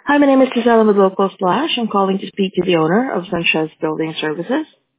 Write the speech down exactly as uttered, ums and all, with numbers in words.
Hi, my name is Gisela with Local Splash. I'm calling to speak to the owner of Sanchez Building Services.